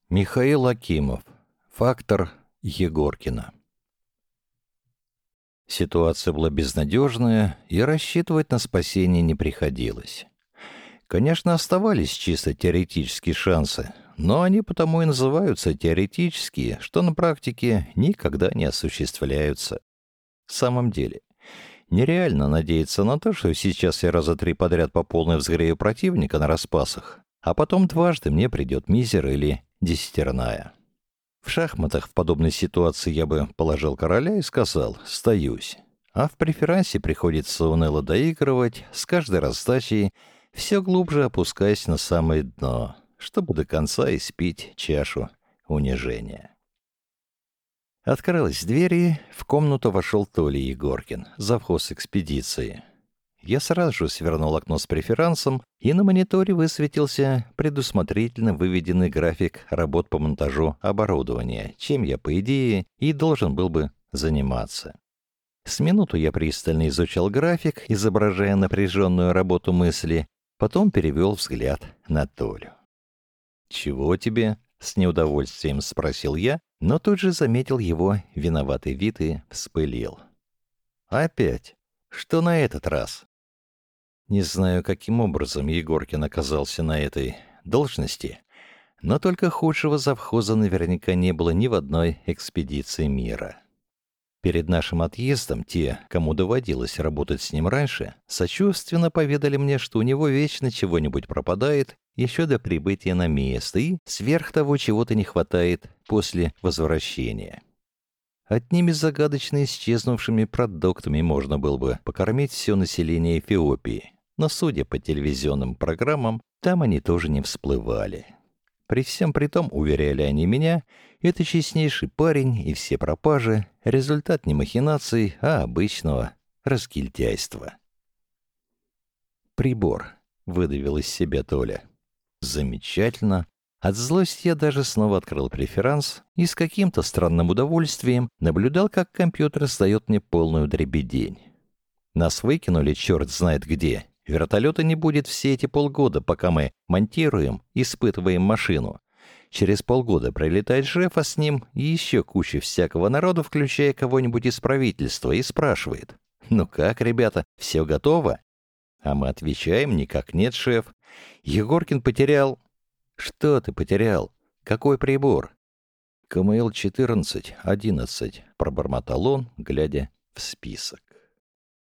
Михаил Акимов. Фактор Егоркина. Ситуация была безнадежная, и рассчитывать на спасение не приходилось. Конечно, оставались чисто теоретические шансы, но они потому и называются теоретические, что на практике никогда не осуществляются. В самом деле, нереально надеяться на то, что сейчас я раза 3 подряд по полной взгрею противника на распасах, а потом дважды мне придет мизер или десятерная. В шахматах в подобной ситуации я бы положил короля и сказал «сдаюсь». А в преферансе приходится уныло доигрывать, с каждой раздачей все глубже опускаясь на самое дно, чтобы до конца испить чашу унижения. Открылась дверь, и в комнату вошел Толя Егоркин, завхоз экспедиции. Я сразу же свернул окно с преферансом, и на мониторе высветился предусмотрительно выведенный график работ по монтажу оборудования, чем я, по идее, и должен был бы заниматься. С минуту я пристально изучал график, изображая напряженную работу мысли, потом перевел взгляд на Толю. «Чего тебе?» — с неудовольствием спросил я, но тут же заметил его виноватый вид и вспылил. «Опять? Что на этот раз?» Не знаю, каким образом Егоркин оказался на этой должности, но только худшего завхоза наверняка не было ни в одной экспедиции мира. Перед нашим отъездом те, кому доводилось работать с ним раньше, сочувственно поведали мне, что у него вечно чего-нибудь пропадает еще до прибытия на место, и сверх того чего-то не хватает после возвращения. Одними загадочно исчезнувшими продуктами можно было бы покормить все население Эфиопии, но, судя по телевизионным программам, там они тоже не всплывали. При всем при том, уверяли они меня, это честнейший парень, и все пропажи — результат не махинаций, а обычного разгильдяйства. «Прибор», — выдавил из себя Толя. «Замечательно». От злости я даже снова открыл преферанс и с каким-то странным удовольствием наблюдал, как компьютер сдает мне полную дребедень. Нас выкинули черт знает где. Вертолета не будет все эти полгода, пока мы монтируем, испытываем машину. Через полгода прилетает шеф, а с ним еще куча всякого народу, включая кого-нибудь из правительства, и спрашивает: «Ну как, ребята, все готово?» А мы отвечаем: «Никак нет, шеф. Егоркин потерял». «Что ты потерял? Какой прибор?» «КМЛ-14-11», — пробормотал он, глядя в список.